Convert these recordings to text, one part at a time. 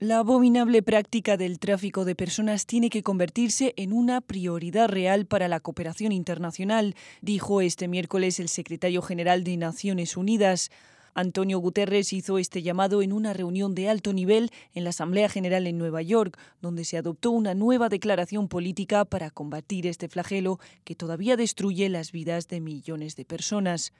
La abominable práctica del tráfico de personas tiene que convertirse en una prioridad real para la cooperación internacional, dijo este miércoles el secretario general de Naciones Unidas. Antonio Guterres hizo este llamado en una reunión de alto nivel en la Asamblea General en Nueva York, donde se adoptó una nueva declaración política para combatir este flagelo que todavía destruye las vidas de millones de personas.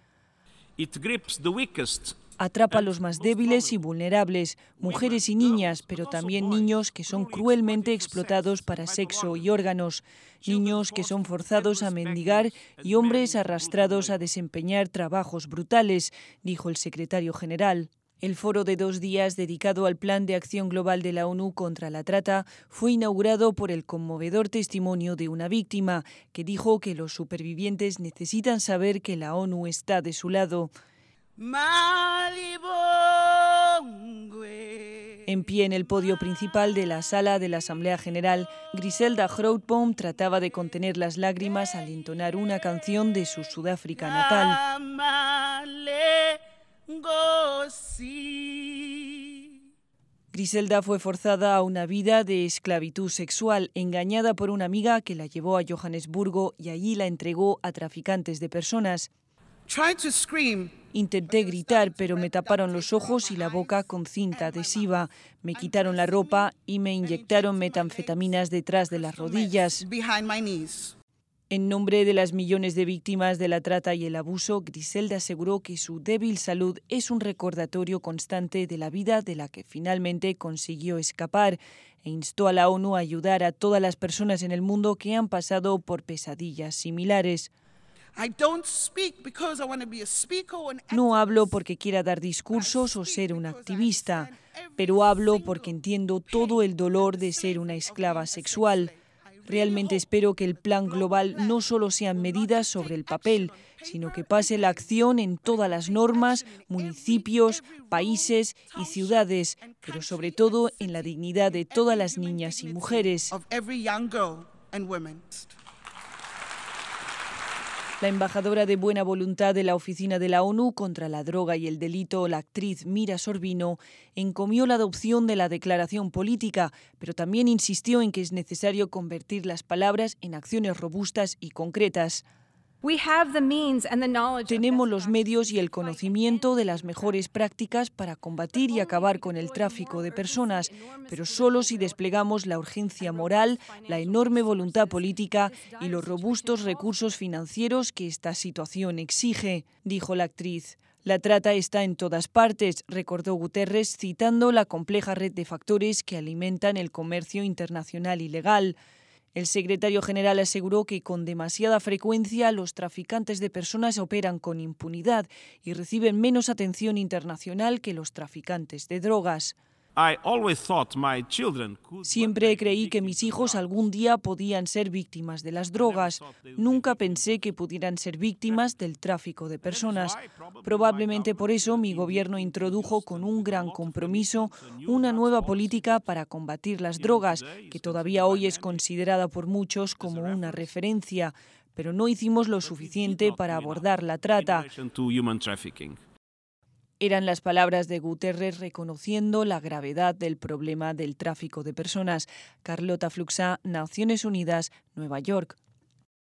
Atrapa a los más débiles y vulnerables, mujeres y niñas, pero también niños que son cruelmente explotados para sexo y órganos, niños que son forzados a mendigar y hombres arrastrados a desempeñar trabajos brutales, dijo el secretario general. El foro de 2 días dedicado al Plan de Acción Global de la ONU contra la trata fue inaugurado por el conmovedor testimonio de una víctima, que dijo que los supervivientes necesitan saber que la ONU está de su lado. En pie en el podio principal de la sala de la Asamblea General, Griselda Grootboom trataba de contener las lágrimas al entonar una canción de su Sudáfrica natal. Griselda fue forzada a una vida de esclavitud sexual, engañada por una amiga que la llevó a Johannesburgo y allí la entregó a traficantes de personas. Intenté gritar, pero me taparon los ojos y la boca con cinta adhesiva. Me quitaron la ropa y me inyectaron metanfetaminas detrás de las rodillas. En nombre de las millones de víctimas de la trata y el abuso, Griselda aseguró que su débil salud es un recordatorio constante de la vida de la que finalmente consiguió escapar e instó a la ONU a ayudar a todas las personas en el mundo que han pasado por pesadillas similares. No hablo porque quiera dar discursos o ser un activista, pero hablo porque entiendo todo el dolor de ser una esclava sexual. Realmente espero que el plan global no solo sean medidas sobre el papel, sino que pase la acción en todas las normas, municipios, países y ciudades, pero sobre todo en la dignidad de todas las niñas y mujeres. La embajadora de buena voluntad de la Oficina de la ONU contra la droga y el delito, la actriz Mira Sorbino, encomió la adopción de la declaración política, pero también insistió en que es necesario convertir las palabras en acciones robustas y concretas. Tenemos los medios y el conocimiento de las mejores prácticas para combatir y acabar con el tráfico de personas, pero solo si desplegamos la urgencia moral, la enorme voluntad política y los robustos recursos financieros que esta situación exige, dijo la actriz. La trata está en todas partes, recordó Guterres, citando la compleja red de factores que alimentan el comercio internacional ilegal. El secretario general aseguró que con demasiada frecuencia los traficantes de personas operan con impunidad y reciben menos atención internacional que los traficantes de drogas. Siempre creí que mis hijos algún día podían ser víctimas de las drogas. Nunca pensé que pudieran ser víctimas del tráfico de personas. Probablemente por eso mi gobierno introdujo con un gran compromiso una nueva política para combatir las drogas, que todavía hoy es considerada por muchos como una referencia, pero no hicimos lo suficiente para abordar la trata. Eran las palabras de Guterres reconociendo la gravedad del problema del tráfico de personas. Carlota Fluxá, Naciones Unidas, Nueva York.